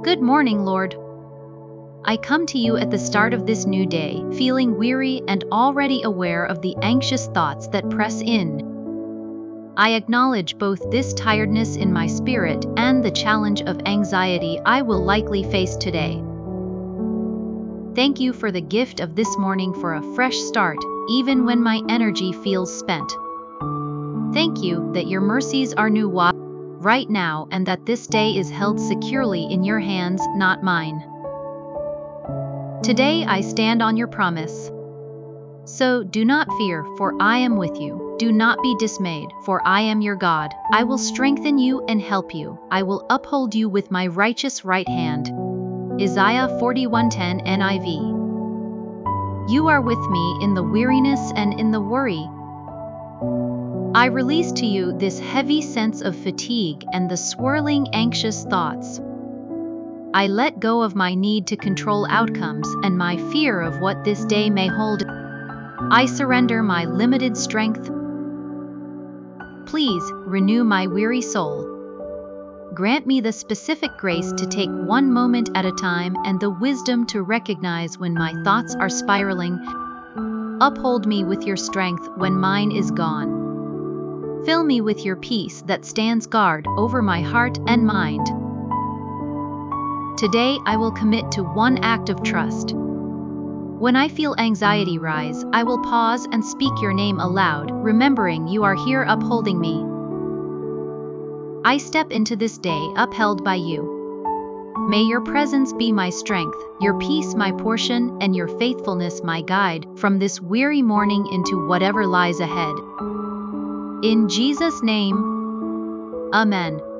Good morning, Lord. I come to you at the start of this new day, feeling weary and already aware of the anxious thoughts that press in. I acknowledge both this tiredness in my spirit and the challenge of anxiety I will likely face today. Thank you for the gift of this morning for a fresh start, even when my energy feels spent. Thank you that your mercies are new right now and that this day is held securely in your hands, not mine. Today I stand on your promise. So do not fear, for I am with you. Do not be dismayed, for I am your God. I will strengthen you and help you. I will uphold you with my righteous right hand. Isaiah 41:10 NIV. You are with me in the weariness and in the worry. I release to you this heavy sense of fatigue and the swirling anxious thoughts. I let go of my need to control outcomes and my fear of what this day may hold. I surrender my limited strength. Please renew my weary soul. Grant me the specific grace to take one moment at a time and the wisdom to recognize when my thoughts are spiraling. Uphold me with your strength when mine is gone. Fill me with your peace that stands guard over my heart and mind. Today I will commit to one act of trust. When I feel anxiety rise, I will pause and speak your name aloud, remembering you are here upholding me. I step into this day upheld by you. May your presence be my strength, your peace my portion, and your faithfulness my guide from this weary morning into whatever lies ahead. In Jesus' name, Amen.